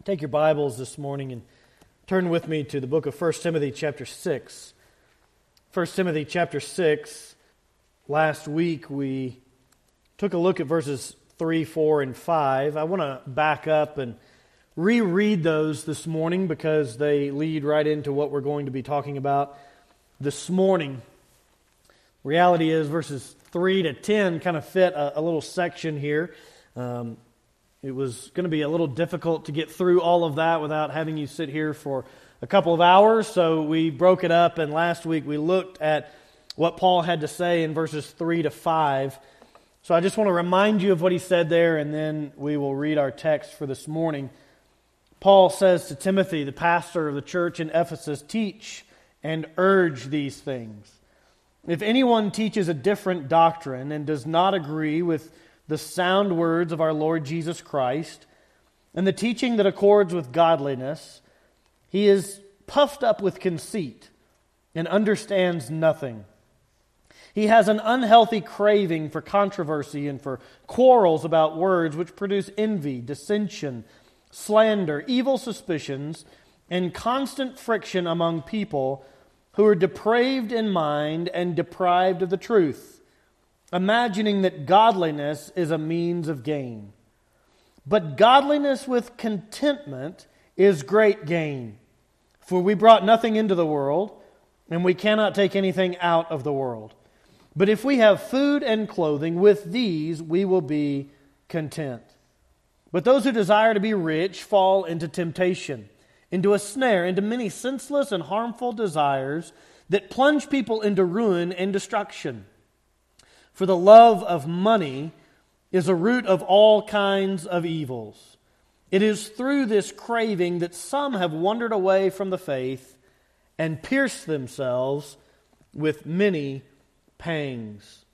Take your Bibles this morning and turn with me to the book of 1 Timothy chapter 6. 1 Timothy chapter 6, last week we took a look at verses 3, 4, and 5. I want to back up and reread those this morning because they lead right into what we're going to be talking about this morning. Reality is verses 3 to 10 kind of fit a little section here. It was going to be a little difficult to get through all of that without having you sit here for a couple of hours, so we broke it up, and last week we looked at what Paul had to say in verses 3 to 5. So I just want to remind you of what he said there, and then we will read our text for this morning. Paul says to Timothy, the pastor of the church in Ephesus, "Teach and urge these things. If anyone teaches a different doctrine and does not agree with the sound words of our Lord Jesus Christ, and the teaching that accords with godliness, he is puffed up with conceit and understands nothing. He has an unhealthy craving for controversy and for quarrels about words which produce envy, dissension, slander, evil suspicions, and constant friction among people who are depraved in mind and deprived of the truth, imagining that godliness is a means of gain. But godliness with contentment is great gain. For we brought nothing into the world, and we cannot take anything out of the world. But if we have food and clothing, with these we will be content. But those who desire to be rich fall into temptation, into a snare, into many senseless and harmful desires that plunge people into ruin and destruction. For the love of money is a root of all kinds of evils. It is through this craving that some have wandered away from the faith and pierced themselves with many pangs."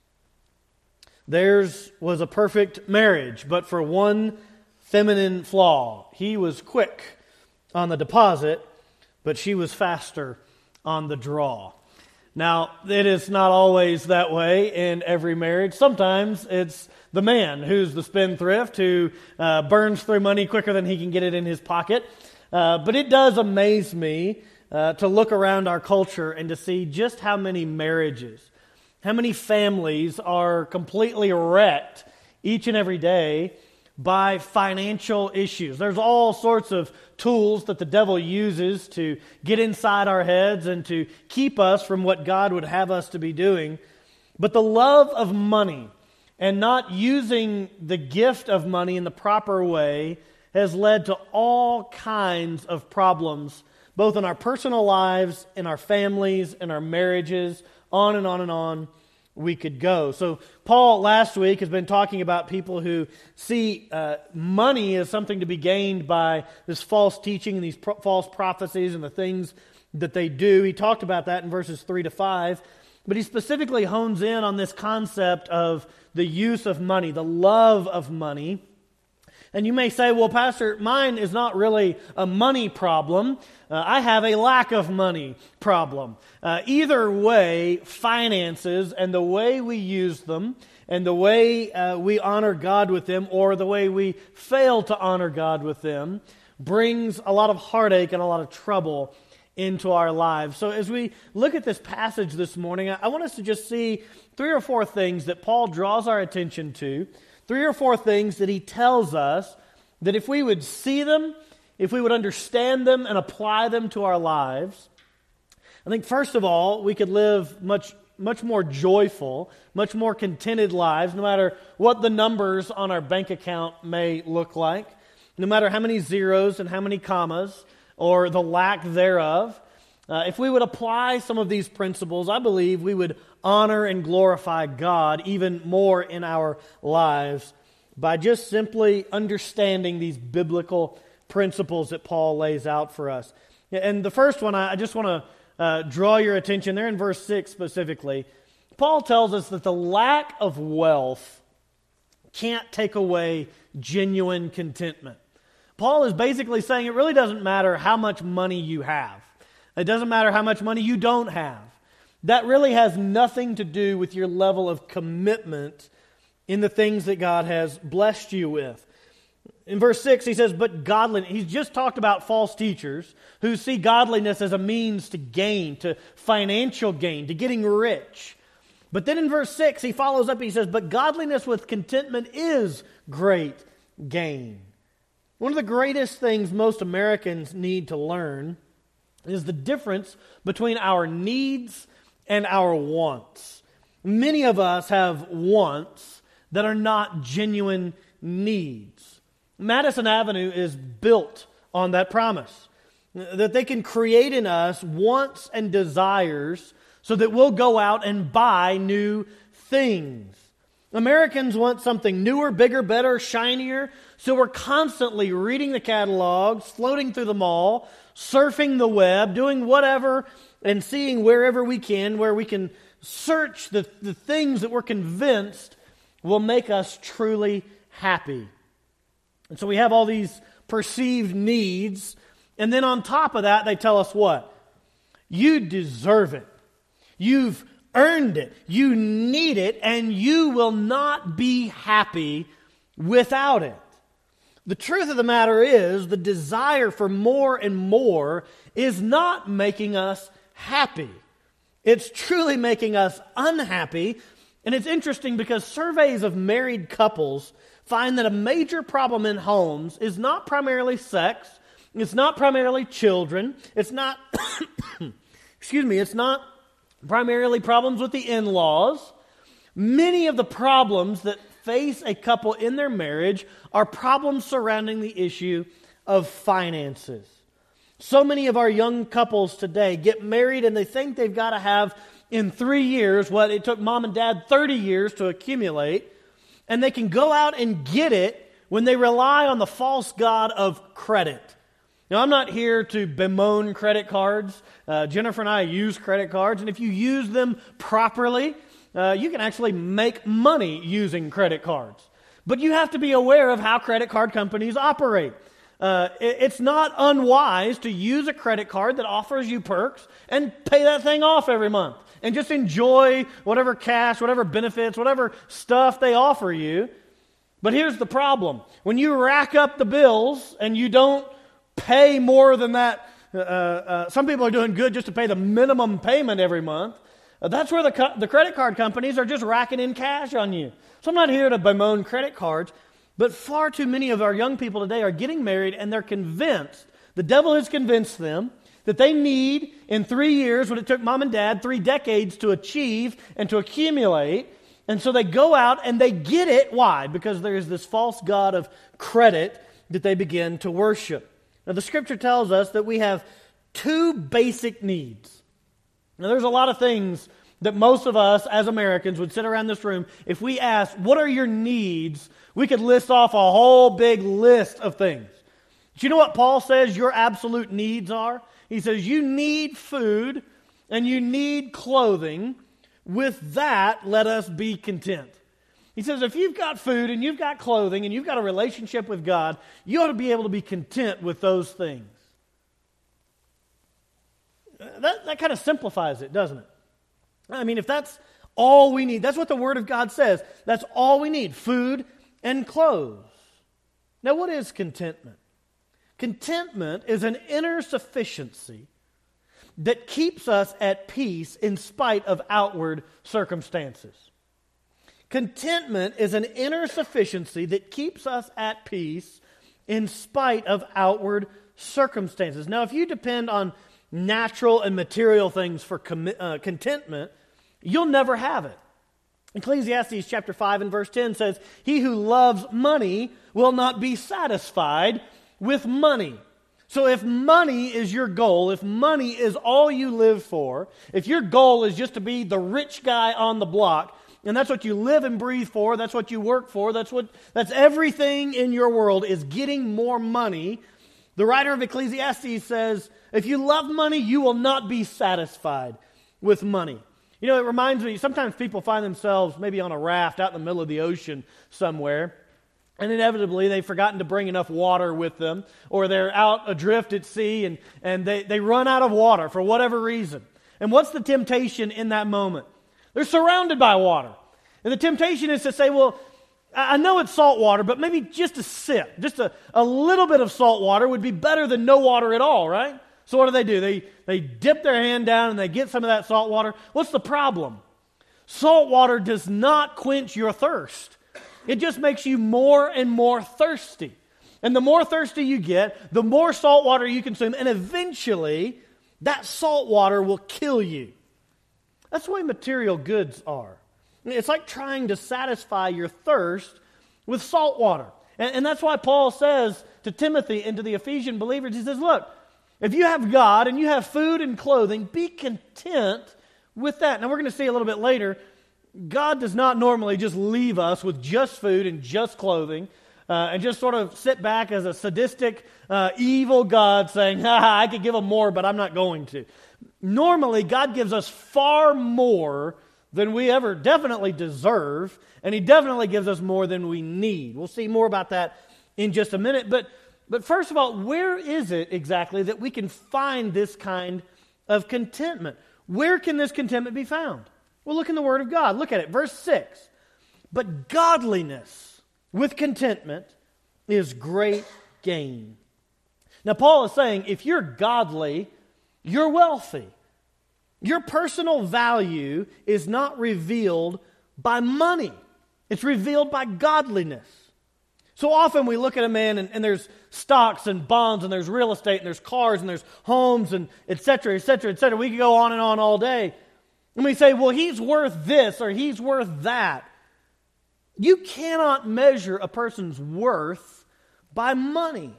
Theirs was a perfect marriage, but for one feminine flaw. He was quick on the deposit, but she was faster on the draw. Now, it is not always that way in every marriage. Sometimes it's the man who's the spendthrift who burns through money quicker than he can get it in his pocket. But it does amaze me to look around our culture and to see just how many marriages, how many families are completely wrecked each and every day by financial issues. There's all sorts of tools that the devil uses to get inside our heads and to keep us from what God would have us to be doing. But the love of money and not using the gift of money in the proper way has led to all kinds of problems, both in our personal lives, in our families, in our marriages, on and on and on we could go. So Paul last week has been talking about people who see money as something to be gained by this false teaching and these false prophecies and the things that they do. He talked about that in verses 3 to 5, but he specifically hones in on this concept of the use of money, the love of money. And you may say, well, Pastor, mine is not really a money problem. I have a lack of money problem. Either way, finances and the way we use them and the way we honor God with them or the way we fail to honor God with them brings a lot of heartache and a lot of trouble into our lives. So as we look at this passage this morning, I want us to just see 3 or 4 things that Paul draws our attention to. 3 or 4 things that he tells us that if we would see them, if we would understand them and apply them to our lives, I think first of all, we could live much more joyful, much more contented lives, no matter what the numbers on our bank account may look like, no matter how many zeros and how many commas, or the lack thereof. If we would apply some of these principles, I believe we would honor and glorify God even more in our lives by just simply understanding these biblical principles that Paul lays out for us. And the first one, I just want to draw your attention there in verse 6 specifically. Paul tells us that the lack of wealth can't take away genuine contentment. Paul is basically saying it really doesn't matter how much money you have. It doesn't matter how much money you don't have. That really has nothing to do with your level of commitment in the things that God has blessed you with. In verse 6, he says, but godliness. He's just talked about false teachers who see godliness as a means to gain, to financial gain, to getting rich. But then in verse 6, he follows up, he says, but godliness with contentment is great gain. One of the greatest things most Americans need to learn is the difference between our needs and our wants. Many of us have wants that are not genuine needs. Madison Avenue is built on that promise, that they can create in us wants and desires so that we'll go out and buy new things. Americans want something newer, bigger, better, shinier, so we're constantly reading the catalogs, floating through the mall, surfing the web, doing whatever and seeing wherever we can, where we can search the things that we're convinced will make us truly happy. And so we have all these perceived needs, and then on top of that, they tell us what? You deserve it. You've earned it. You need it, and you will not be happy without it. The truth of the matter is, the desire for more and more is not making us happy. It's truly making us unhappy. And it's interesting because surveys of married couples find that a major problem in homes is not primarily sex, it's not primarily children, it's not, it's not primarily problems with the in-laws. Many of the problems that face a couple in their marriage are problems surrounding the issue of finances. So many of our young couples today get married and they think they've got to have in 3 years what it took mom and dad 30 years to accumulate, and they can go out and get it when they rely on the false god of credit. Now, I'm not here to bemoan credit cards. Jennifer and I use credit cards, and if you use them properly, you can actually make money using credit cards. But you have to be aware of how credit card companies operate. It's not unwise to use a credit card that offers you perks and pay that thing off every month and just enjoy whatever cash, whatever benefits, whatever stuff they offer you. But here's the problem. When you rack up the bills and you don't pay more than that, some people are doing good just to pay the minimum payment every month. That's where the credit card companies are just racking in cash on you. So I'm not here to bemoan credit cards, but far too many of our young people today are getting married and they're convinced, the devil has convinced them, that they need in 3 years what it took mom and dad 3 decades to achieve and to accumulate. And so they go out and they get it. Why? Because there's this false god of credit that they begin to worship. Now the scripture tells us that we have 2 basic needs. Now there's a lot of things that most of us as Americans would sit around this room, if we asked, what are your needs? We could list off a whole big list of things. Do you know what Paul says your absolute needs are? He says you need food and you need clothing. With that, let us be content. He says if you've got food and you've got clothing and you've got a relationship with God, you ought to be able to be content with those things. That kind of simplifies it, doesn't it? I mean, if that's all we need, that's what the Word of God says. That's all we need, food and clothes. Now, what is contentment? Contentment is an inner sufficiency that keeps us at peace in spite of outward circumstances. Contentment is an inner sufficiency that keeps us at peace in spite of outward circumstances. Now, if you depend on natural and material things for contentment, you'll never have it. Ecclesiastes chapter 5 and verse 10 says, he who loves money will not be satisfied with money. So if money is your goal, if money is all you live for, if your goal is just to be the rich guy on the block, and that's what you live and breathe for, that's what you work for, that's everything in your world is getting more money, the writer of Ecclesiastes says, if you love money, you will not be satisfied with money. You know, it reminds me, sometimes people find themselves maybe on a raft out in the middle of the ocean somewhere, and inevitably they've forgotten to bring enough water with them, or they're out adrift at sea and they run out of water for whatever reason. And what's the temptation in that moment? They're surrounded by water. And the temptation is to say, well, I know it's salt water, but maybe just a sip, just a little bit of salt water would be better than no water at all, right? So what do? They dip their hand down and they get some of that salt water. What's the problem? Salt water does not quench your thirst. It just makes you more and more thirsty. And the more thirsty you get, the more salt water you consume, and eventually that salt water will kill you. That's the way material goods are. It's like trying to satisfy your thirst with salt water. And that's why Paul says to Timothy and to the Ephesian believers, he says, look, if you have God and you have food and clothing, be content with that. Now we're going to see a little bit later, God does not normally just leave us with just food and just clothing and just sort of sit back as a sadistic, evil God saying, I could give them more, but I'm not going to. Normally, God gives us far more than we ever definitely deserve, and He definitely gives us more than we need. We'll see more about that in just a minute. But first of all, where is it exactly that we can find this kind of contentment? Where can this contentment be found? Well, look in the Word of God. Look at it. Verse 6. But godliness with contentment is great gain. Now, Paul is saying if you're godly, you're wealthy. Your personal value is not revealed by money. It's revealed by godliness. So often we look at a man and there's stocks and bonds and there's real estate and there's cars and there's homes and et cetera, et cetera, et cetera. We could go on and on all day. And we say, well, he's worth this or he's worth that. You cannot measure a person's worth by money.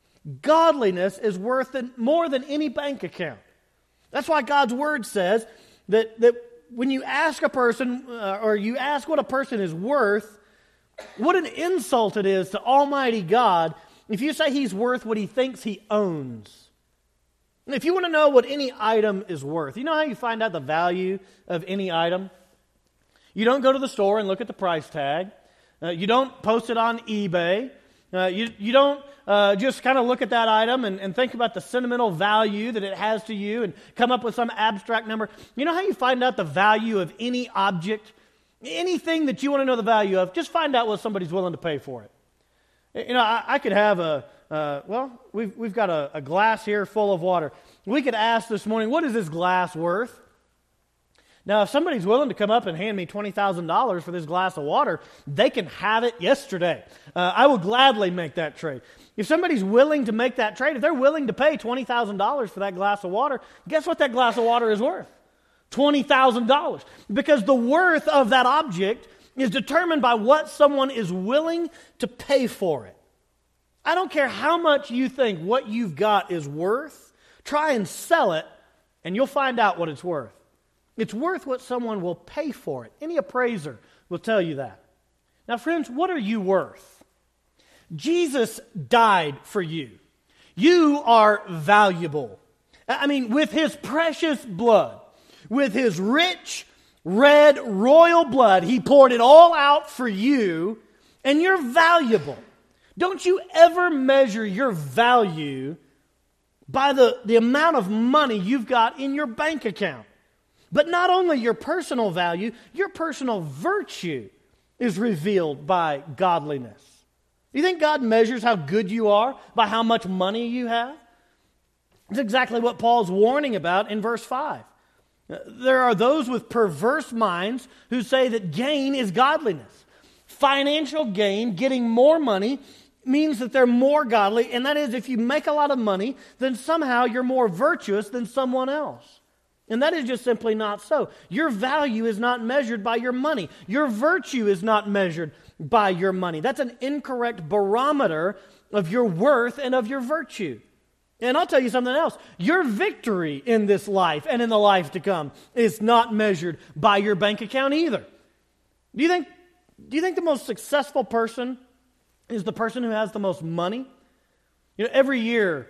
Godliness is worth more than any bank account. That's why God's Word says that when you ask a person or you ask what a person is worth, what an insult it is to Almighty God if you say he's worth what he thinks he owns. And if you want to know what any item is worth, you know how you find out the value of any item? You don't go to the store and look at the price tag. You don't post it on eBay. You don't just kind of look at that item and think about the sentimental value that it has to you and come up with some abstract number. You know how you find out the value of any object? Anything that you want to know the value of, just find out what somebody's willing to pay for it. You know, I could have we've got a glass here full of water. We could ask this morning, what is this glass worth? Now, if somebody's willing to come up and hand me $20,000 for this glass of water, they can have it yesterday. I will gladly make that trade. If somebody's willing to make that trade, if they're willing to pay $20,000 for that glass of water, guess what that glass of water is worth? $20,000. Because the worth of that object is determined by what someone is willing to pay for it. I don't care how much you think what you've got is worth, try and sell it, and you'll find out what it's worth. It's worth what someone will pay for it. Any appraiser will tell you that. Now, friends, what are you worth? Jesus died for you. You are valuable. I mean, with His precious blood, with His rich, red, royal blood, He poured it all out for you, and you're valuable. Don't you ever measure your value by the amount of money you've got in your bank account. But not only your personal value, your personal virtue is revealed by godliness. You think God measures how good you are by how much money you have? That's exactly what Paul's warning about in verse 5. There are those with perverse minds who say that gain is godliness. Financial gain, getting more money, means that they're more godly, and that is if you make a lot of money, then somehow you're more virtuous than someone else. And that is just simply not so. Your value is not measured by your money. Your virtue is not measured by your money. That's an incorrect barometer of your worth and of your virtue. And I'll tell you something else. Your victory in this life and in the life to come is not measured by your bank account either. Do you think the most successful person is the person who has the most money? You know, every year,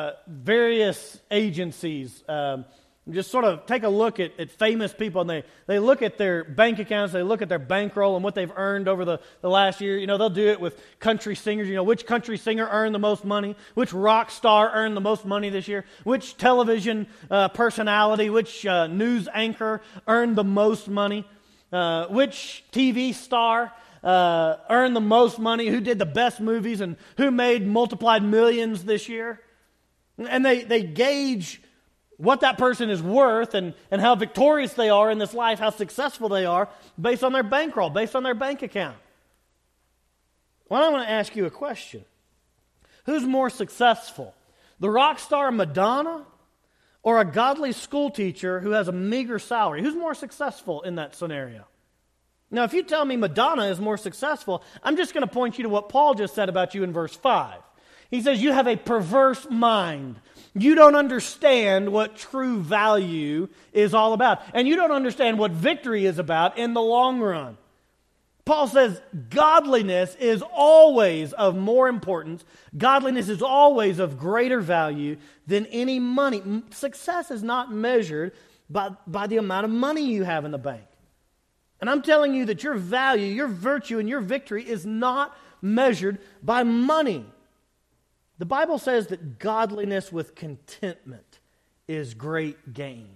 various agencies just sort of take a look at famous people, and they look at their bank accounts, they look at their bankroll and what they've earned over the last year. You know, they'll do it with country singers. You know, which country singer earned the most money? Which rock star earned the most money this year? Which television personality, which news anchor earned the most money? Which TV star earned the most money, who did the best movies, and who made multiplied millions this year. And they gauge what that person is worth and how victorious they are in this life, how successful they are, based on their bankroll, based on their bank account. Well, I want to ask you a question. Who's more successful, the rock star Madonna or a godly school teacher who has a meager salary? Who's more successful in that scenario? Now, if you tell me Madonna is more successful, I'm just going to point you to what Paul just said about you in verse 5. He says, you have a perverse mind. You don't understand what true value is all about. And you don't understand what victory is about in the long run. Paul says godliness is always of more importance. Godliness is always of greater value than any money. Success is not measured by the amount of money you have in the bank. And I'm telling you that your value, your virtue, and your victory is not measured by money. The Bible says that godliness with contentment is great gain.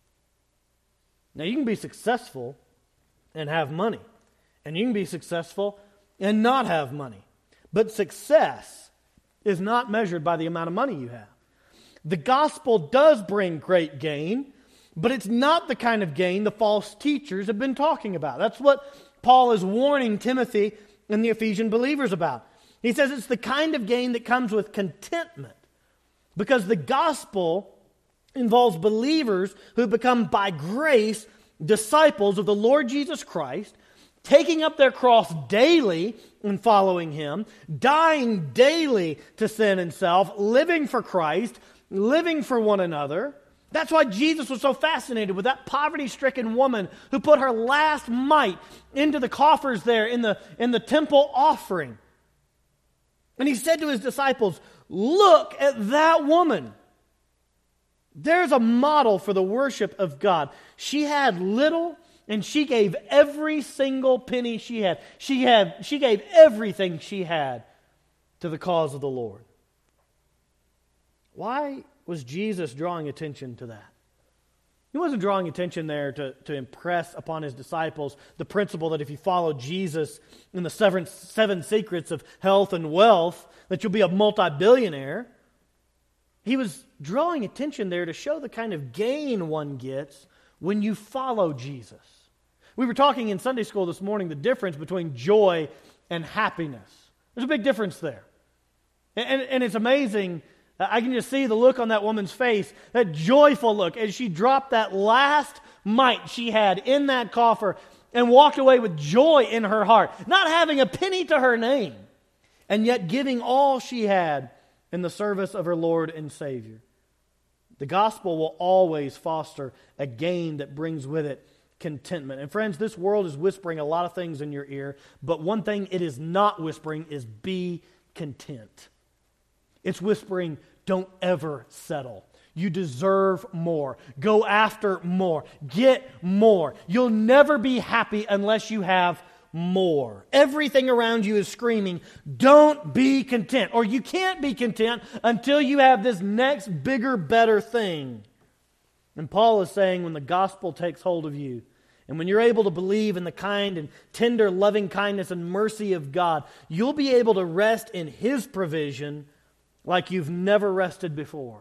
Now, you can be successful and have money. And you can be successful and not have money. But success is not measured by the amount of money you have. The gospel does bring great gain, but it's not the kind of gain the false teachers have been talking about. That's what Paul is warning Timothy and the Ephesian believers about. He says it's the kind of gain that comes with contentment, because the gospel involves believers who become by grace disciples of the Lord Jesus Christ, taking up their cross daily and following Him, dying daily to sin and self, living for Christ, living for one another. That's why Jesus was so fascinated with that poverty-stricken woman who put her last mite into the coffers there in the temple offering. And He said to His disciples, look at that woman. There's a model for the worship of God. She had little, and she gave every single penny she had. She gave everything she had to the cause of the Lord. Why was Jesus drawing attention to that? He wasn't drawing attention there to impress upon His disciples the principle that if you follow Jesus in the seven secrets of health and wealth, that you'll be a multi-billionaire. He was drawing attention there to show the kind of gain one gets when you follow Jesus. We were talking in Sunday school this morning the difference between joy and happiness. There's a big difference there. And it's amazing. I can just see the look on that woman's face, that joyful look, as she dropped that last mite she had in that coffer and walked away with joy in her heart, not having a penny to her name, and yet giving all she had in the service of her Lord and Savior. The gospel will always foster a gain that brings with it contentment. And friends, this world is whispering a lot of things in your ear, but one thing it is not whispering is be content. It's whispering, don't ever settle. You deserve more. Go after more. Get more. You'll never be happy unless you have more. Everything around you is screaming, don't be content. Or you can't be content until you have this next bigger, better thing. And Paul is saying when the gospel takes hold of you, and when you're able to believe in the kind and tender loving kindness and mercy of God, you'll be able to rest in His provision like you've never rested before.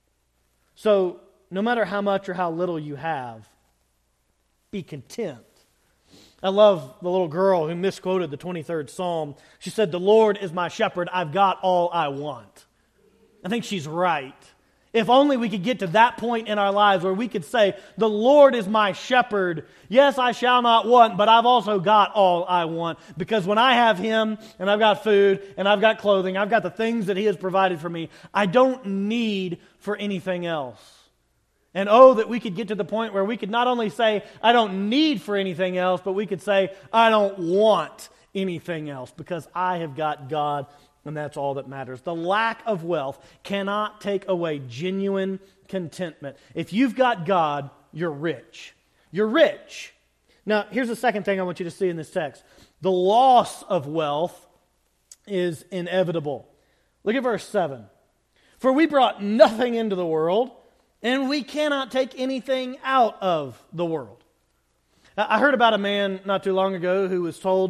So, no matter how much or how little you have, be content. I love the little girl who misquoted the 23rd Psalm. She said, "The Lord is my shepherd, I've got all I want." I think she's right. If only we could get to that point in our lives where we could say, the Lord is my shepherd. Yes, I shall not want, but I've also got all I want. Because when I have Him, and I've got food, and I've got clothing, I've got the things that He has provided for me, I don't need for anything else. And oh, that we could get to the point where we could not only say, I don't need for anything else, but we could say, I don't want anything else, because I have got God. And that's all that matters. The lack of wealth cannot take away genuine contentment. If you've got God, you're rich. You're rich. Now, here's the second thing I want you to see in this text. The loss of wealth is inevitable. Look at verse 7. For we brought nothing into the world, and we cannot take anything out of the world. I heard about a man not too long ago who was told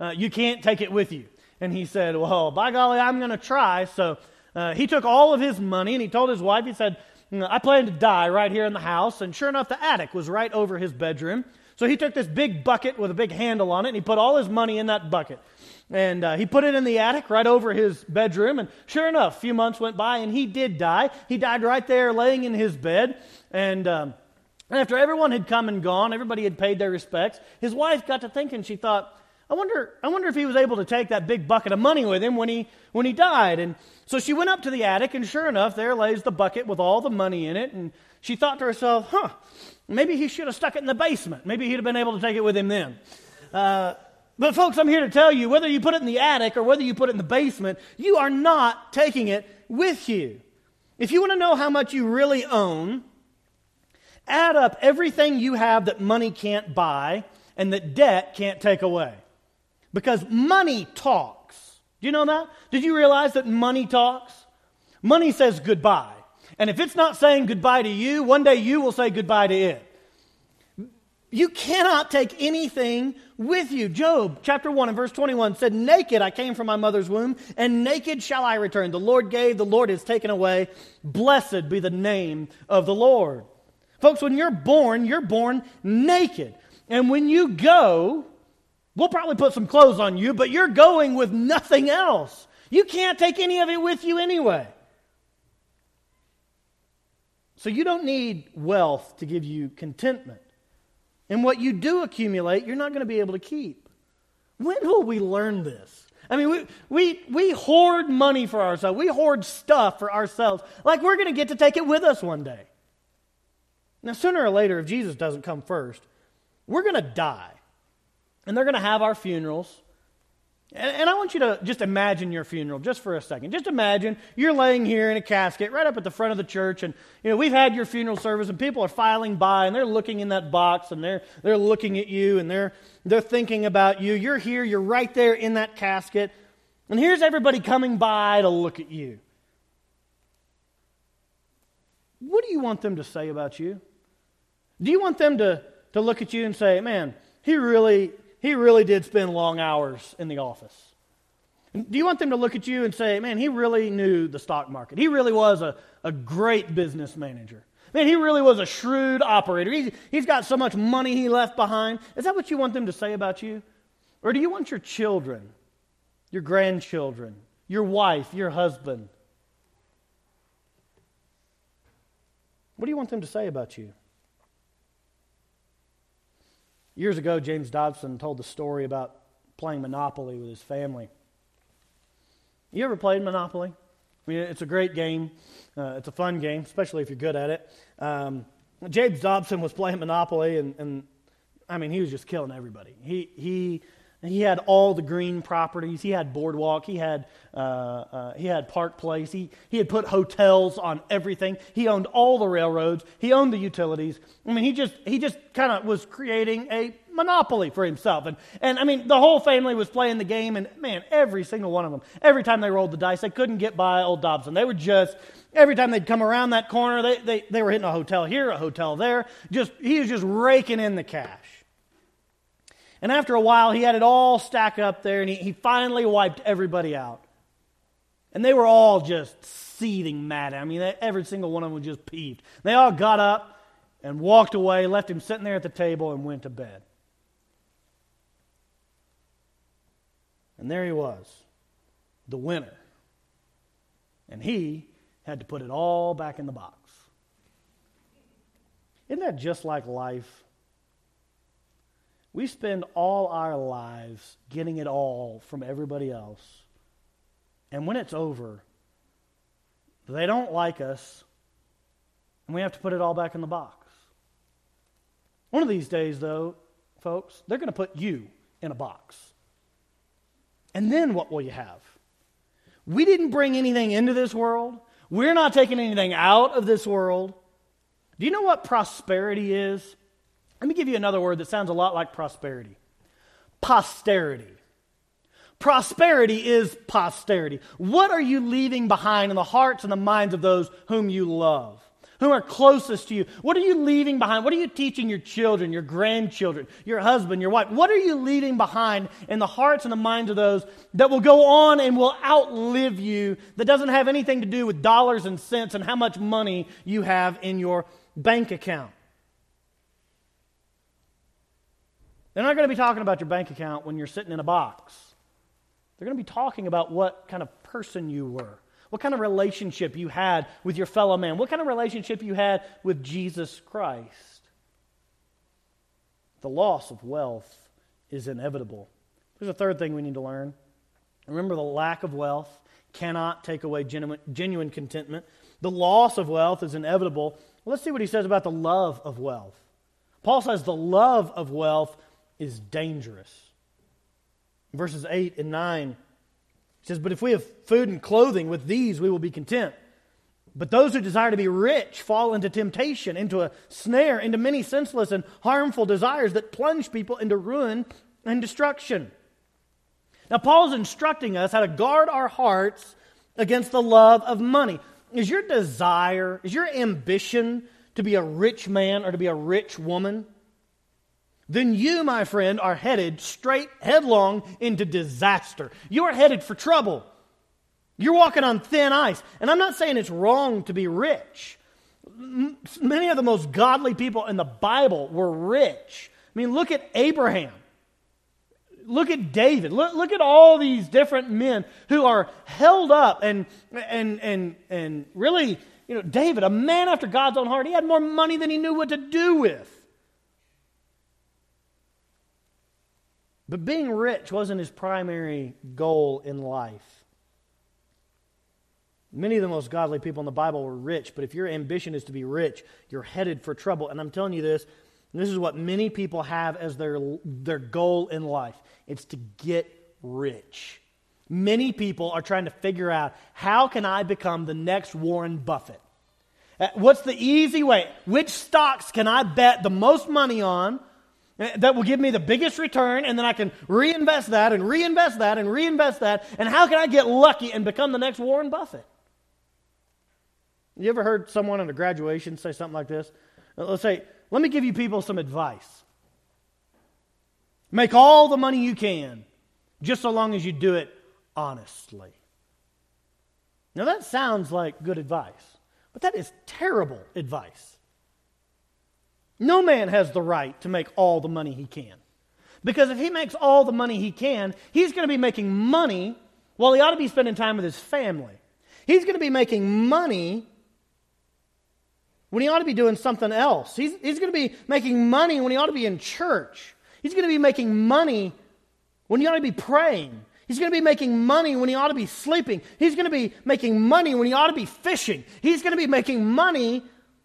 you can't take it with you. And he said, well, by golly, I'm going to try. So he took all of his money and he told his wife, he said, I plan to die right here in the house. And sure enough, the attic was right over his bedroom. So he took this big bucket with a big handle on it and he put all his money in that bucket. And he put it in the attic right over his bedroom. And sure enough, a few months went by and he did die. He died right there laying in his bed. And after everyone had come and gone, everybody had paid their respects, his wife got to thinking, she thought, I wonder if he was able to take that big bucket of money with him when he died. And so she went up to the attic, and sure enough, there lays the bucket with all the money in it. And she thought to herself, maybe he should have stuck it in the basement. Maybe he'd have been able to take it with him then. But folks, I'm here to tell you, whether you put it in the attic or whether you put it in the basement, you are not taking it with you. If you want to know how much you really own, add up everything you have that money can't buy and that debt can't take away. Because money talks. Do you know that? Did you realize that money talks? Money says goodbye. And if it's not saying goodbye to you, one day you will say goodbye to it. You cannot take anything with you. Job chapter 1 and verse 21 said, naked I came from my mother's womb, and naked shall I return. The Lord gave, the Lord has taken away. Blessed be the name of the Lord. Folks, when you're born naked. And when you go, we'll probably put some clothes on you, but you're going with nothing else. You can't take any of it with you anyway. So you don't need wealth to give you contentment. And what you do accumulate, you're not going to be able to keep. When will we learn this? I mean, we hoard money for ourselves. We hoard stuff for ourselves like we're going to get to take it with us one day. Now, sooner or later, if Jesus doesn't come first, we're going to die. And they're going to have our funerals. And I want you to just imagine your funeral just for a second. Just imagine you're laying here in a casket right up at the front of the church. And, we've had your funeral service and people are filing by and they're looking in that box and they're looking at you and they're thinking about you. You're here. You're right there in that casket. And here's everybody coming by to look at you. What do you want them to say about you? Do you want them to look at you and say, man, he really did spend long hours in the office? Do you want them to look at you and say, man, he really knew the stock market. He really was a great business manager. Man, he really was a shrewd operator. He's got so much money he left behind. Is that what you want them to say about you? Or do you want your children, your grandchildren, your wife, your husband? What do you want them to say about you? Years ago, James Dobson told the story about playing Monopoly with his family. You ever played Monopoly? I mean, it's a great game. It's a fun game, especially if you're good at it. James Dobson was playing Monopoly, and I mean, he was just killing everybody. He had all the green properties. He had Boardwalk. He had Park Place. He had put hotels on everything. He owned all the railroads. He owned the utilities. I mean, he just kind of was creating a monopoly for himself. And I mean, the whole family was playing the game, and man, every single one of them, every time they rolled the dice, they couldn't get by old Dobson. They were just, every time they'd come around that corner, they were hitting a hotel here, a hotel there. He was just raking in the cash. And after a while, he had it all stacked up there, and he finally wiped everybody out. And they were all just seething mad. I mean, every single one of them was just peeved. They all got up and walked away, left him sitting there at the table, and went to bed. And there he was, the winner. And he had to put it all back in the box. Isn't that just like life? We spend all our lives getting it all from everybody else. And when it's over, they don't like us, and we have to put it all back in the box. One of these days, though, folks, they're going to put you in a box. And then what will you have? We didn't bring anything into this world. We're not taking anything out of this world. Do you know what prosperity is? Let me give you another word that sounds a lot like prosperity. Posterity. Prosperity is posterity. What are you leaving behind in the hearts and the minds of those whom you love? who are closest to you? What are you leaving behind? What are you teaching your children, your grandchildren, your husband, your wife? What are you leaving behind in the hearts and the minds of those that will go on and will outlive you, that doesn't have anything to do with dollars and cents and how much money you have in your bank account? They're not going to be talking about your bank account when you're sitting in a box. They're going to be talking about what kind of person you were. What kind of relationship you had with your fellow man? What kind of relationship you had with Jesus Christ? The loss of wealth is inevitable. There's a third thing we need to learn. Remember, the lack of wealth cannot take away genuine contentment. The loss of wealth is inevitable. Well, let's see what he says about the love of wealth. Paul says the love of wealth is dangerous. Verses 8 and 9, he says, "But if we have food and clothing, with these we will be content. But those who desire to be rich fall into temptation, into a snare, into many senseless and harmful desires that plunge people into ruin and destruction." Now, Paul's instructing us how to guard our hearts against the love of money. Is your desire, is your ambition to be a rich man or to be a rich woman? Then you, my friend, are headed straight headlong into disaster. You are headed for trouble. You're walking on thin ice. And I'm not saying it's wrong to be rich. Many of the most godly people in the Bible were rich. I mean, look at Abraham. Look at David. Look at all these different men who are held up and really, David, a man after God's own heart, he had more money than he knew what to do with. But being rich wasn't his primary goal in life. Many of the most godly people in the Bible were rich, but if your ambition is to be rich, you're headed for trouble. And I'm telling you this is what many people have as their goal in life. It's to get rich. Many people are trying to figure out, how can I become the next Warren Buffett? What's the easy way? Which stocks can I bet the most money on that will give me the biggest return, and then I can reinvest that and reinvest that and reinvest that, and how can I get lucky and become the next Warren Buffett? You ever heard someone at a graduation say something like this? Let's say, let me give you people some advice. Make all the money you can, just so long as you do it honestly. Now that sounds like good advice, but that is terrible advice. No man has the right to make all the money he can. Because if he makes all the money he can, he's going to be making money while he ought to be spending time with his family. He's going to be making money when he ought to be doing something else. He's going to be making money when he ought to be in church. He's going to be making money when he ought to be praying. He's going to be making money when he ought to be sleeping. He's going to be making money when he ought to be fishing. He's going to be making money,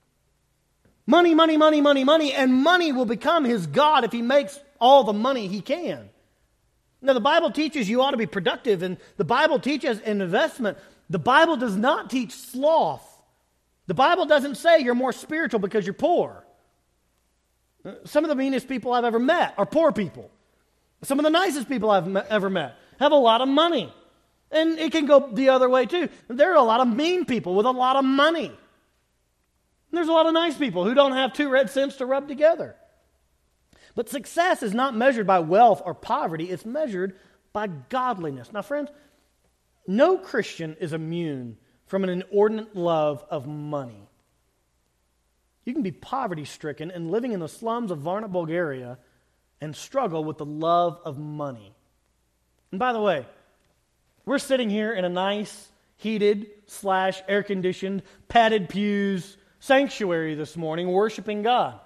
and money will become his God if he makes all the money he can. Now, the Bible teaches you ought to be productive, and the Bible teaches an investment. The Bible does not teach sloth. The Bible doesn't say you're more spiritual because you're poor. Some of the meanest people I've ever met are poor people. Some of the nicest people I've ever met have a lot of money. And it can go the other way too. There are a lot of mean people with a lot of money. There's a lot of nice people who don't have 2 red cents to rub together. But success is not measured by wealth or poverty. It's measured by godliness. Now, friends, no Christian is immune from an inordinate love of money. You can be poverty-stricken and living in the slums of Varna, Bulgaria, and struggle with the love of money. And by the way, we're sitting here in a nice, heated / air-conditioned, padded pews sanctuary this morning, worshiping God.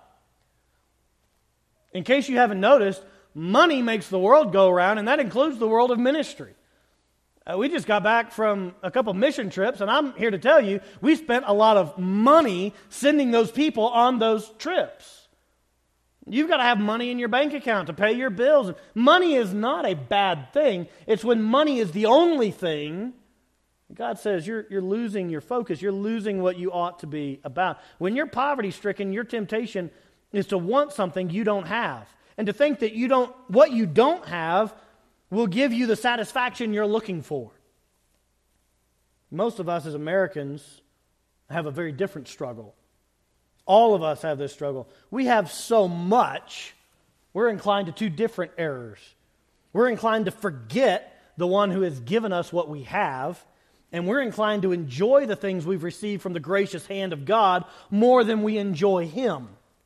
In case you haven't noticed, money makes the world go around, and that includes the world of ministry. We just got back from a couple mission trips, and I'm here to tell you, we spent a lot of money sending those people on those trips. You've got to have money in your bank account to pay your bills. Money is not a bad thing. It's when money is the only thing, God says you're losing your focus. You're losing what you ought to be about. When you're poverty-stricken, your temptation is to want something you don't have, and to think that what you don't have will give you the satisfaction you're looking for. Most of us as Americans have a very different struggle. All of us have this struggle. We have so much, we're inclined to two different errors. We're inclined to forget the one who has given us what we have, and we're inclined to enjoy the things we've received from the gracious hand of God more than we enjoy Him.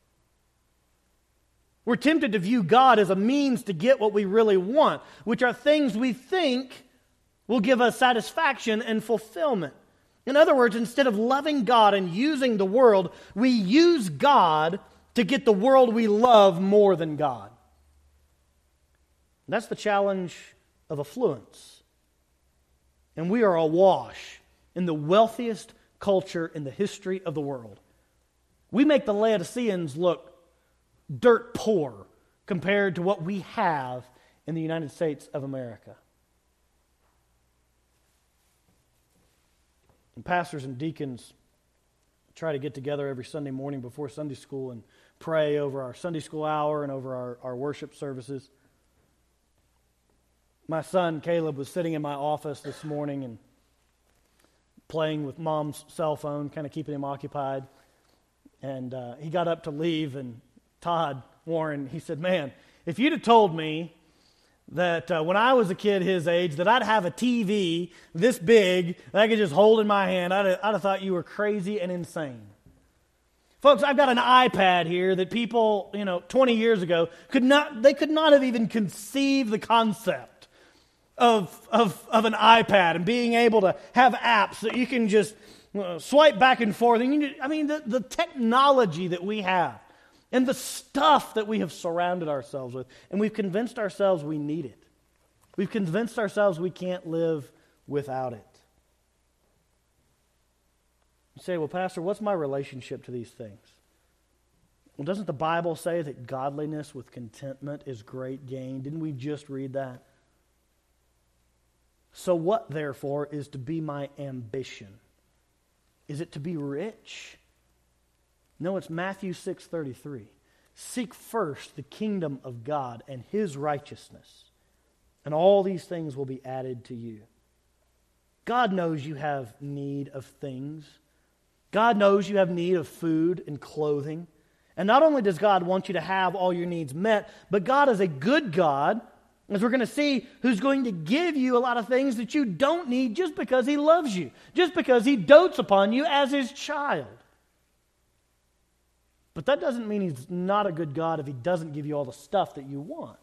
We're tempted to view God as a means to get what we really want, which are things we think will give us satisfaction and fulfillment. In other words, instead of loving God and using the world, we use God to get the world we love more than God. That's the challenge of affluence. And we are awash in the wealthiest culture in the history of the world. We make the Laodiceans look dirt poor compared to what we have in the United States of America. And pastors and deacons try to get together every Sunday morning before Sunday school and pray over our Sunday school hour and over our worship services. My son Caleb was sitting in my office this morning and playing with Mom's cell phone, kind of keeping him occupied. And he got up to leave, and Todd Warren, he said, "Man, if you'd have told me that when I was a kid his age that I'd have a TV this big that I could just hold in my hand, I'd have thought you were crazy and insane." Folks, I've got an iPad here that people, 20 years ago could not have even conceived the concept of an iPad and being able to have apps that you can just swipe back and forth. The technology that we have and the stuff that we have surrounded ourselves with, and we've convinced ourselves we need it. We've convinced ourselves we can't live without it. You say, "Well, Pastor, what's my relationship to these things?" Well, doesn't the Bible say that godliness with contentment is great gain? Didn't we just read that? So what, therefore, is to be my ambition? Is it to be rich? No, it's Matthew 6:33. "Seek first the kingdom of God and His righteousness, and all these things will be added to you." God knows you have need of things. God knows you have need of food and clothing. And not only does God want you to have all your needs met, but God is a good God, as we're going to see, who's going to give you a lot of things that you don't need just because He loves you, just because He dotes upon you as His child. But that doesn't mean He's not a good God if He doesn't give you all the stuff that you want.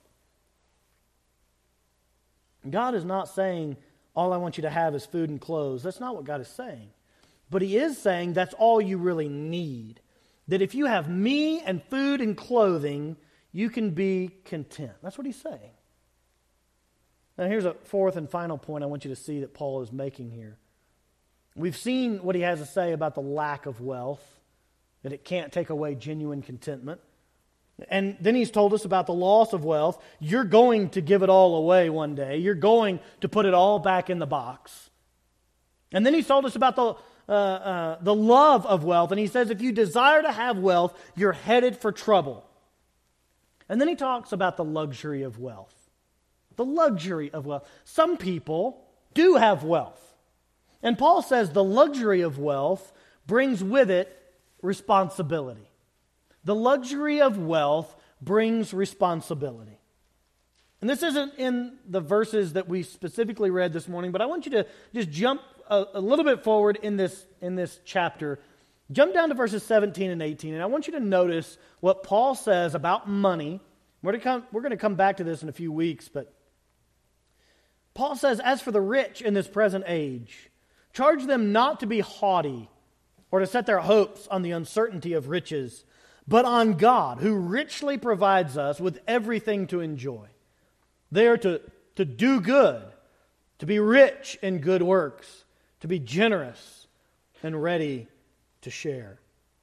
God is not saying, all I want you to have is food and clothes. That's not what God is saying. But He is saying that's all you really need. That if you have me and food and clothing, you can be content. That's what He's saying. Now here's a fourth and final point I want you to see that Paul is making here. We've seen what he has to say about the lack of wealth, that it can't take away genuine contentment. And then he's told us about the loss of wealth. You're going to give it all away one day. You're going to put it all back in the box. And then he's told us about the love of wealth. And he says if you desire to have wealth, you're headed for trouble. And then he talks about the luxury of wealth. The luxury of wealth. Some people do have wealth. And Paul says the luxury of wealth brings with it responsibility. The luxury of wealth brings responsibility. And this isn't in the verses that we specifically read this morning, but I want you to just jump a little bit forward in this chapter. Jump down to verses 17 and 18, and I want you to notice what Paul says about money. We're going to come back to this in a few weeks, but Paul says, "As for the rich in this present age, charge them not to be haughty or to set their hopes on the uncertainty of riches, but on God, who richly provides us with everything to enjoy. They are to do good, to be rich in good works, to be generous and ready to share."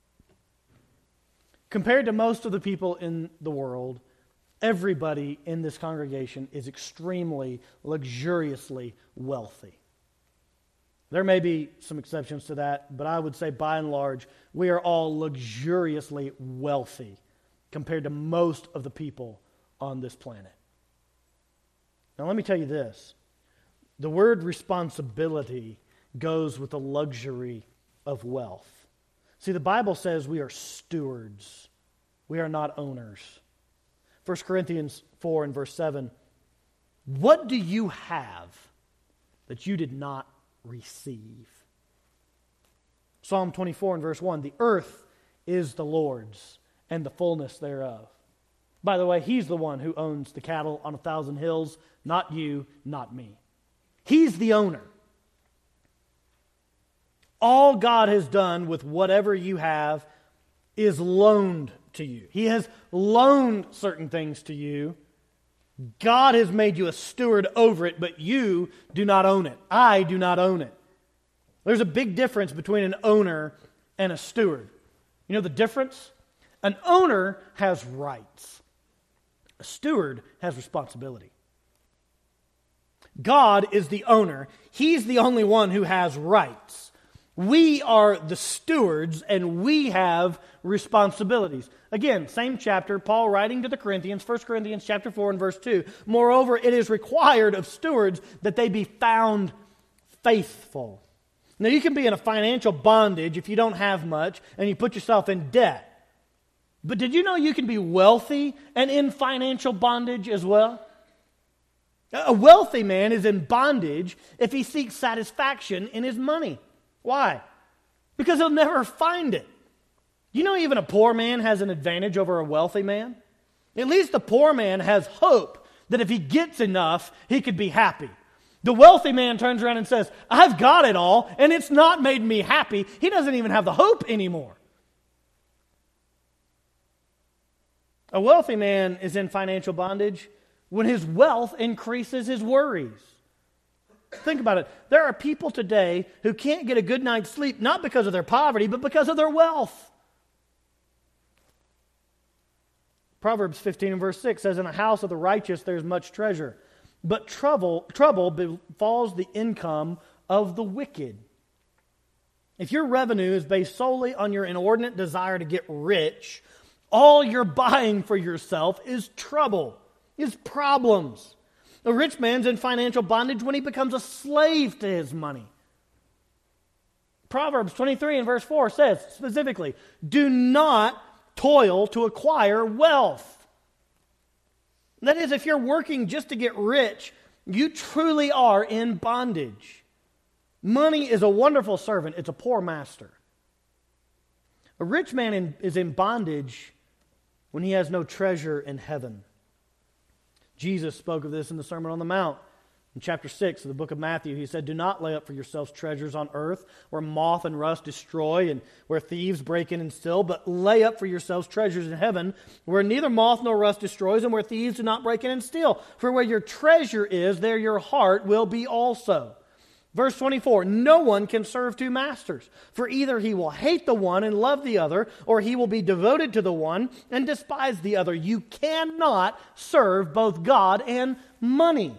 Compared to most of the people in the world, everybody in this congregation is extremely luxuriously wealthy. There may be some exceptions to that, but I would say by and large, we are all luxuriously wealthy compared to most of the people on this planet. Now let me tell you this. The word responsibility goes with the luxury of wealth. See, the Bible says we are stewards. We are not owners. 1 Corinthians 4 and verse 7. What do you have that you did not receive? Psalm 24 and verse 1. The earth is the Lord's and the fullness thereof. By the way, He's the one who owns the cattle on 1,000 hills, not you, not me. He's the owner. All God has done with whatever you have is loaned to you. He has loaned certain things to you. God has made you a steward over it, but you do not own it. I do not own it. There's a big difference between an owner and a steward. You know the difference? An owner has rights. A steward has responsibility. God is the owner. He's the only one who has rights. We are the stewards, and we have responsibilities. Again, same chapter, Paul writing to the Corinthians, 1 Corinthians chapter 4 and verse 2. Moreover, it is required of stewards that they be found faithful. Now, you can be in a financial bondage if you don't have much and you put yourself in debt. But did you know you can be wealthy and in financial bondage as well? A wealthy man is in bondage if he seeks satisfaction in his money. Why? Because he'll never find it. You know, even a poor man has an advantage over a wealthy man. At least the poor man has hope that if he gets enough, he could be happy. The wealthy man turns around and says, I've got it all, and it's not made me happy. He doesn't even have the hope anymore. A wealthy man is in financial bondage when his wealth increases his worries. Think about it. There are people today who can't get a good night's sleep, not because of their poverty, but because of their wealth. Proverbs 15 and verse 6 says, in the house of the righteous there is much treasure, but trouble befalls the income of the wicked. If your revenue is based solely on your inordinate desire to get rich, all you're buying for yourself is trouble, is problems. A rich man's in financial bondage when he becomes a slave to his money. Proverbs 23 and verse 4 says specifically, do not toil to acquire wealth. That is, if you're working just to get rich, you truly are in bondage. Money is a wonderful servant. It's a poor master. A rich man is in bondage when he has no treasure in heaven. Jesus spoke of this in the Sermon on the Mount. In chapter 6 of the book of Matthew, he said, do not lay up for yourselves treasures on earth where moth and rust destroy and where thieves break in and steal, but lay up for yourselves treasures in heaven where neither moth nor rust destroys and where thieves do not break in and steal. For where your treasure is, there your heart will be also. Verse 24, no one can serve two masters, for either he will hate the one and love the other, or he will be devoted to the one and despise the other. You cannot serve both God and money.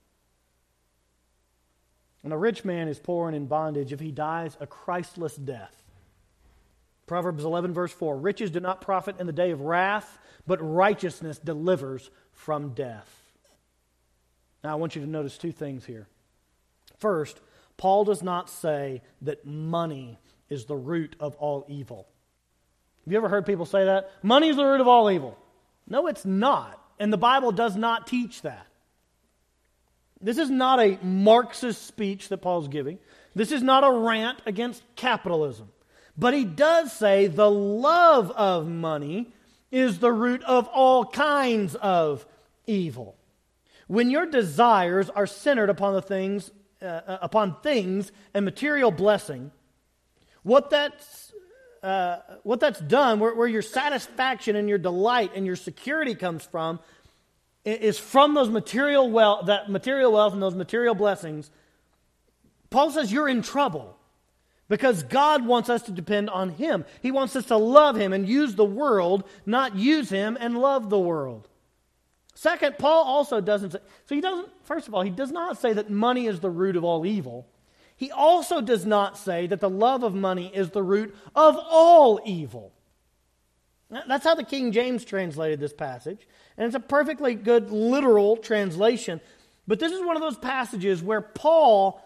And a rich man is poor and in bondage if he dies a Christless death. Proverbs 11 verse 4, riches do not profit in the day of wrath, but righteousness delivers from death. Now I want you to notice two things here. First, Paul does not say that money is the root of all evil. Have you ever heard people say that? Money is the root of all evil. No, it's not. And the Bible does not teach that. This is not a Marxist speech that Paul's giving. This is not a rant against capitalism. But he does say the love of money is the root of all kinds of evil. When your desires are centered upon things and material blessing, what that's done, where your satisfaction and your delight and your security comes from, is from those material wealth and those material blessings. Paul says you're in trouble because God wants us to depend on Him. He wants us to love Him and use the world, not use Him and love the world. Second, Paul also doesn't say, first of all, he does not say that money is the root of all evil. He also does not say that the love of money is the root of all evil. That's how the King James translated this passage. And it's a perfectly good literal translation. But this is one of those passages where Paul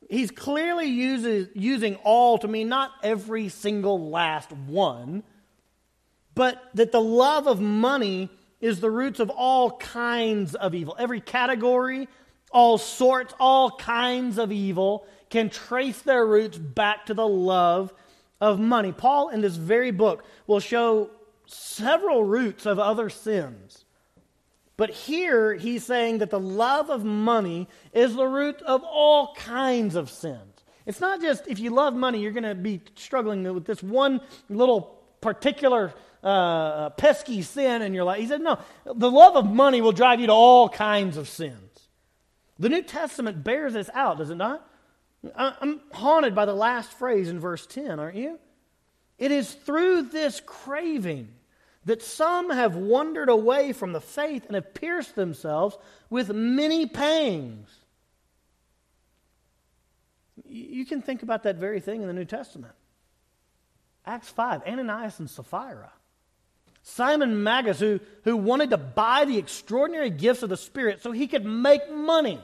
He's clearly using all to mean not every single last one, but that the love of money is the roots of all kinds of evil. Every category, all sorts, all kinds of evil can trace their roots back to the love of money. Paul, in this very book, will show several roots of other sins. But here, he's saying that the love of money is the root of all kinds of sins. It's not just if you love money, you're going to be struggling with this one little particular pesky sin in your life. He said, no, the love of money will drive you to all kinds of sins. The New Testament bears this out, does it not? I'm haunted by the last phrase in verse 10, aren't you? It is through this craving that some have wandered away from the faith and have pierced themselves with many pangs. You can think about that very thing in the New Testament. Acts 5, Ananias and Sapphira. Simon Magus, who wanted to buy the extraordinary gifts of the Spirit so he could make money.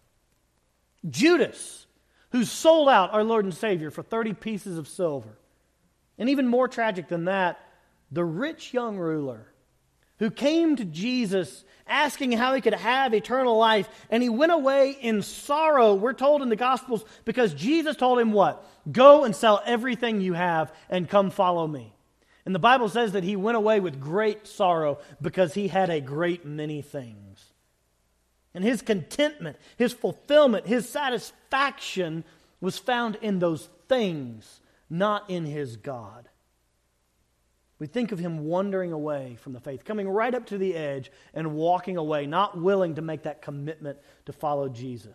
Judas, who sold out our Lord and Savior for 30 pieces of silver. And even more tragic than that, the rich young ruler who came to Jesus asking how he could have eternal life, and he went away in sorrow, we're told in the Gospels, because Jesus told him what? Go and sell everything you have and come follow me. And the Bible says that he went away with great sorrow because he had a great many things. And his contentment, his fulfillment, his satisfaction was found in those things, not in his God. We think of him wandering away from the faith, coming right up to the edge and walking away, not willing to make that commitment to follow Jesus.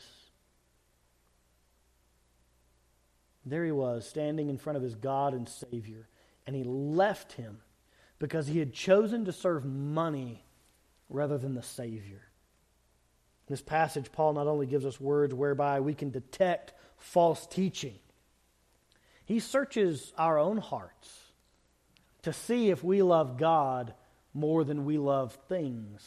There he was, standing in front of his God and Savior, and he left him because he had chosen to serve money rather than the Savior. In this passage, Paul not only gives us words whereby we can detect false teaching, he searches our own hearts to see if we love God more than we love things.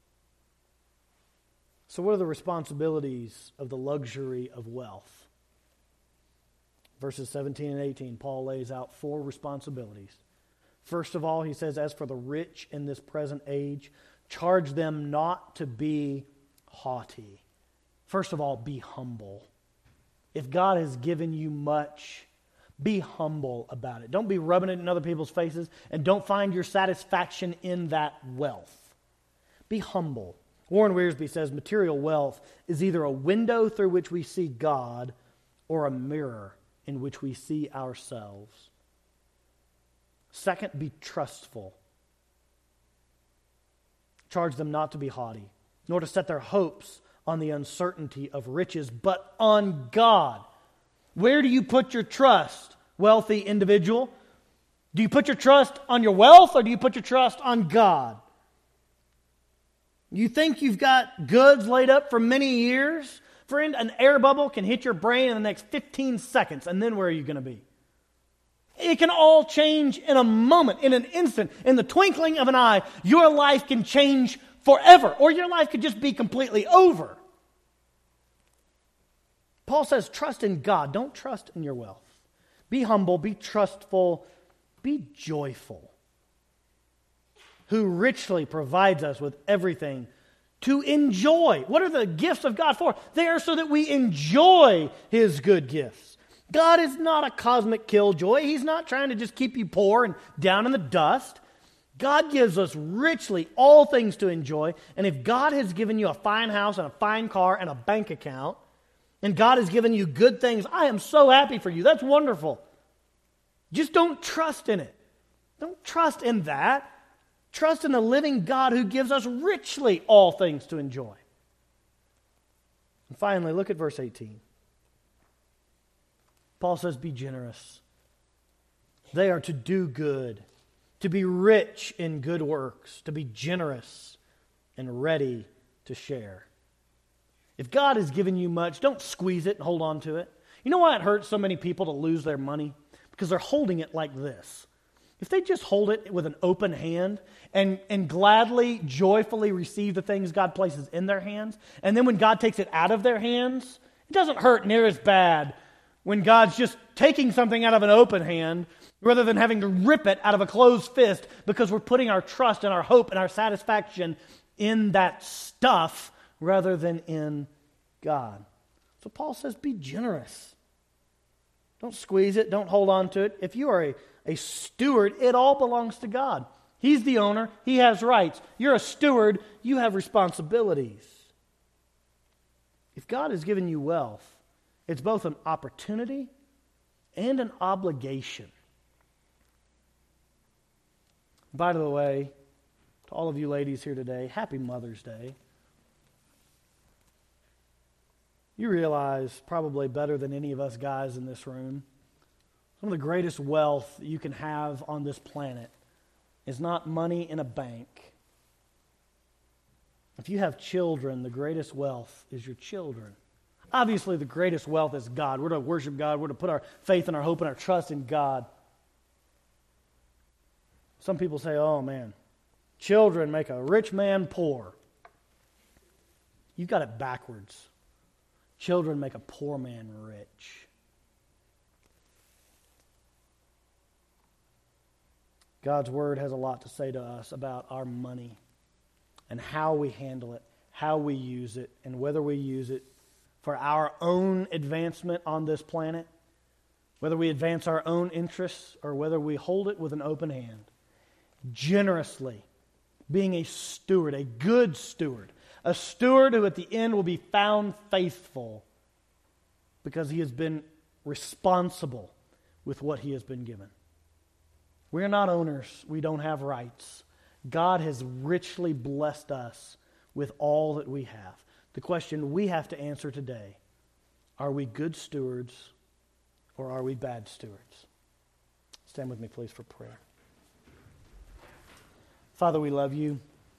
So what are the responsibilities of the luxury of wealth? Verses 17 and 18, Paul lays out 4 responsibilities. First of all, he says, as for the rich in this present age, charge them not to be haughty. First of all, be humble. If God has given you much, be humble about it. Don't be rubbing it in other people's faces, and don't find your satisfaction in that wealth. Be humble. Warren Wiersbe says material wealth is either a window through which we see God or a mirror in which we see ourselves. Second, be trustful. Charge them not to be haughty, nor to set their hopes on the uncertainty of riches, but on God. Where do you put your trust, wealthy individual? Do you put your trust on your wealth, or do you put your trust on God? You think you've got goods laid up for many years? Friend, an air bubble can hit your brain in the next 15 seconds, and then where are you going to be? It can all change in a moment, in an instant, in the twinkling of an eye. Your life can change forever, or your life could just be completely over. Paul says, trust in God. Don't trust in your wealth. Be humble, be trustful, be joyful. Who richly provides us with everything to enjoy. What are the gifts of God for? They are so that we enjoy His good gifts. God is not a cosmic killjoy. He's not trying to just keep you poor and down in the dust. God gives us richly all things to enjoy. And if God has given you a fine house and a fine car and a bank account, and God has given you good things, I am so happy for you. That's wonderful. Just don't trust in it. Don't trust in that. Trust in the living God who gives us richly all things to enjoy. And finally, look at verse 18. Paul says, be generous. They are to do good, to be rich in good works, to be generous and ready to share. If God has given you much, don't squeeze it and hold on to it. You know why it hurts so many people to lose their money? Because they're holding it like this. If they just hold it with an open hand and gladly, joyfully receive the things God places in their hands, and then when God takes it out of their hands It doesn't hurt near as bad when God's just taking something out of an open hand rather than having to rip it out of a closed fist because we're putting our trust and our hope and our satisfaction in that stuff rather than in God. So Paul says, be generous. Don't squeeze it. Don't hold on to it. If you are a steward, it all belongs to God. He's the owner. He has rights. You're a steward. You have responsibilities. If God has given you wealth, it's both an opportunity and an obligation. By the way, to all of you ladies here today, happy Mother's Day. You realize, probably better than any of us guys in this room, some of the greatest wealth that you can have on this planet is not money in a bank. If you have children, the greatest wealth is your children. Obviously, the greatest wealth is God. We're to worship God. We're to put our faith and our hope and our trust in God. Some people say, oh man, children make a rich man poor. You've got it backwards. Children make a poor man rich. God's Word has a lot to say to us about our money and how we handle it, how we use it, and whether we use it for our own advancement on this planet, whether we advance our own interests, or whether we hold it with an open hand. Generously, being a steward, a good steward, a steward who at the end will be found faithful because he has been responsible with what he has been given. We are not owners. We don't have rights. God has richly blessed us with all that we have. The question we have to answer today, are we good stewards or are we bad stewards? Stand with me, please, for prayer. Father, we love you.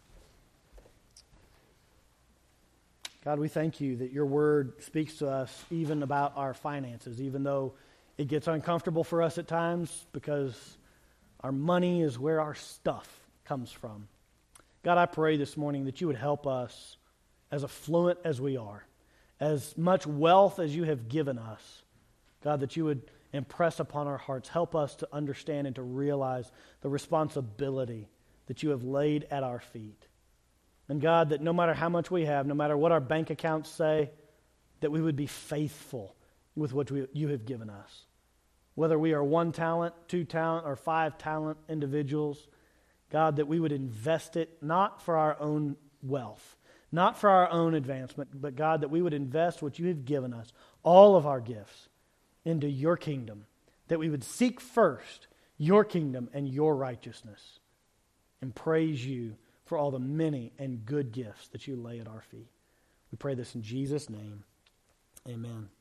God, we thank you that your word speaks to us even about our finances, even though it gets uncomfortable for us at times because our money is where our stuff comes from. God, I pray this morning that you would help us, as affluent as we are, as much wealth as you have given us, God, that you would impress upon our hearts. Help us to understand and to realize the responsibility that you have laid at our feet. And God, that no matter how much we have, no matter what our bank accounts say, that we would be faithful with what you have given us. Whether we are 1 talent, 2 talent, or 5 talent individuals, God, that we would invest it not for our own wealth, not for our own advancement, but God, that we would invest what you have given us, all of our gifts, into your kingdom, that we would seek first your kingdom and your righteousness, and praise you for all the many and good gifts that you lay at our feet. We pray this in Jesus' name. Amen.